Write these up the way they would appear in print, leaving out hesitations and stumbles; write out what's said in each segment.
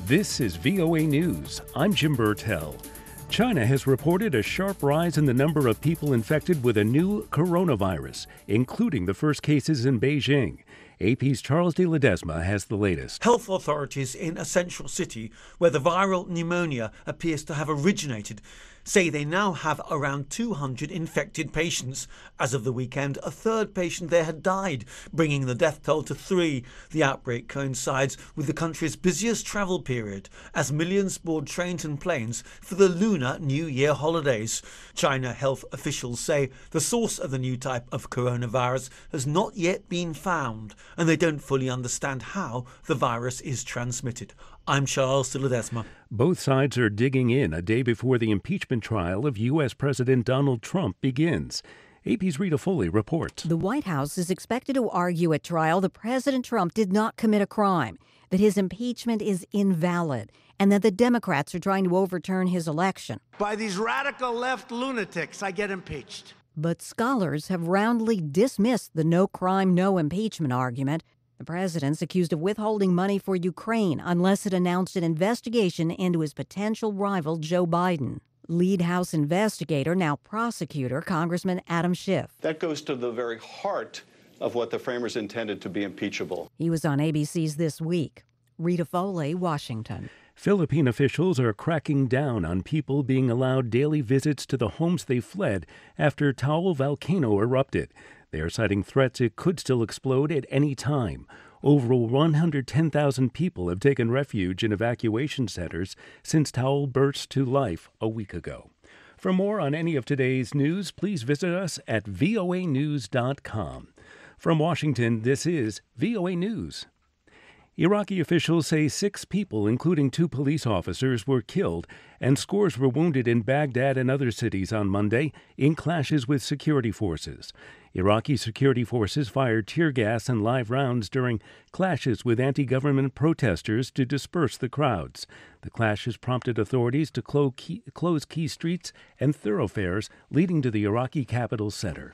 This is VOA News. I'm Jim Burtell. China has reported a sharp rise in the number of people infected with a new coronavirus, including the first cases in Beijing. AP's Charles de Ledesma has the latest. Health authorities in a central city where the viral pneumonia appears to have originated say they now have around 200 infected patients. As of the weekend, a third patient there had died, bringing the death toll to 3. The outbreak coincides with the country's busiest travel period, as millions board trains and planes for the Lunar New Year holidays. China health officials say the source of the new type of coronavirus has not yet been found, and they don't fully understand how the virus is transmitted. I'm Charles de Ledesma. Both sides are digging in a day before the impeachment trial of U.S. President Donald Trump begins. AP's Rita Foley reports. The White House is expected to argue at trial that President Trump did not commit a crime, that his impeachment is invalid, and that the Democrats are trying to overturn his election. By these radical left lunatics, I get impeached. But scholars have roundly dismissed the no crime, no impeachment argument. The president's accused of withholding money for Ukraine unless it announced an investigation into his potential rival, Joe Biden. Lead House investigator, now prosecutor, Congressman Adam Schiff. That goes to the very heart of what the framers intended to be impeachable. He was on ABC's This Week. Rita Foley, Washington. Philippine officials are cracking down on people being allowed daily visits to the homes they fled after Taal volcano erupted. They are citing threats it could still explode at any time. Over 110,000 people have taken refuge in evacuation centers since Taal burst to life a week ago. For more on any of today's news, please visit us at voanews.com. From Washington, this is VOA News. Iraqi officials say 6 people, including 2 police officers, were killed and scores were wounded in Baghdad and other cities on Monday in clashes with security forces. Iraqi security forces fired tear gas and live rounds during clashes with anti-government protesters to disperse the crowds. The clashes prompted authorities to close key streets and thoroughfares leading to the Iraqi capital center.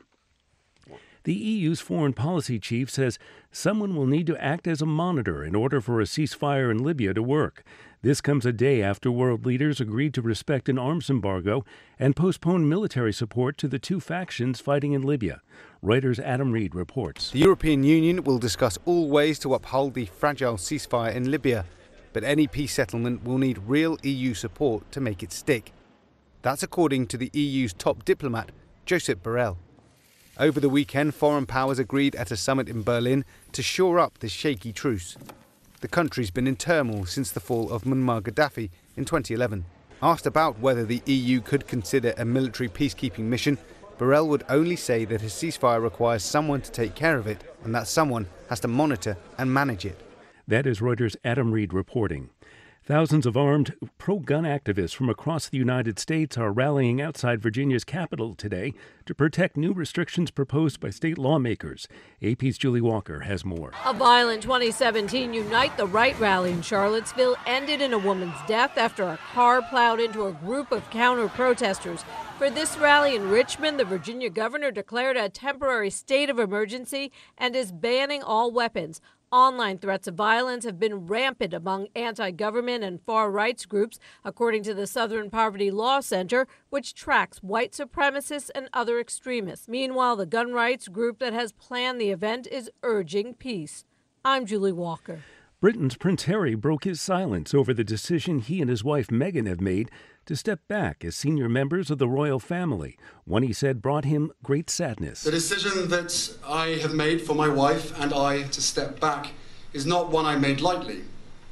The EU's foreign policy chief says someone will need to act as a monitor in order for a ceasefire in Libya to work. This comes a day after world leaders agreed to respect an arms embargo and postpone military support to the 2 factions fighting in Libya. Reuters' Adam Reed reports. The European Union will discuss all ways to uphold the fragile ceasefire in Libya, but any peace settlement will need real EU support to make it stick. That's according to the EU's top diplomat, Josep Borrell. Over the weekend, foreign powers agreed at a summit in Berlin to shore up this shaky truce. The country's been in turmoil since the fall of Muammar Gaddafi in 2011. Asked about whether the EU could consider a military peacekeeping mission, Borrell would only say that a ceasefire requires someone to take care of it, and that someone has to monitor and manage it. That is Reuters' Adam Reed reporting. Thousands of armed pro-gun activists from across the United States are rallying outside Virginia's Capitol today to protect new restrictions proposed by state lawmakers. AP's Julie Walker has more. A violent 2017 Unite the Right rally in Charlottesville ended in a woman's death after a car plowed into a group of counter-protesters. For this rally in Richmond, the Virginia governor declared a temporary state of emergency and is banning all weapons. Online threats of violence have been rampant among anti-government and far rights groups, according to the Southern Poverty Law Center, which tracks white supremacists and other extremists. Meanwhile, the gun rights group that has planned the event is urging peace. I'm Julie Walker. Britain's Prince Harry broke his silence over the decision he and his wife Meghan have made to step back as senior members of the royal family, one he said brought him great sadness. The decision that I have made for my wife and I to step back is not one I made lightly.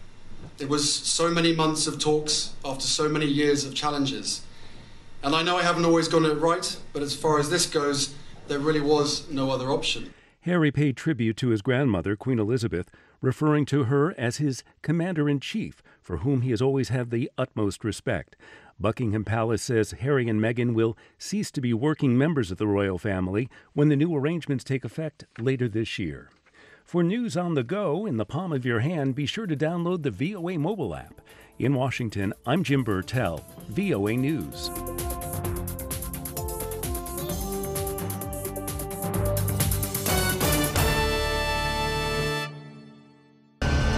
It was so many months of talks after so many years of challenges. And I know I haven't always gotten it right, but as far as this goes, there really was no other option. Harry paid tribute to his grandmother, Queen Elizabeth, referring to her as his commander-in-chief, for whom he has always had the utmost respect. Buckingham Palace says Harry and Meghan will cease to be working members of the royal family when the new arrangements take effect later this year. For news on the go, in the palm of your hand, be sure to download the VOA mobile app. In Washington, I'm Jim Burtell, VOA News.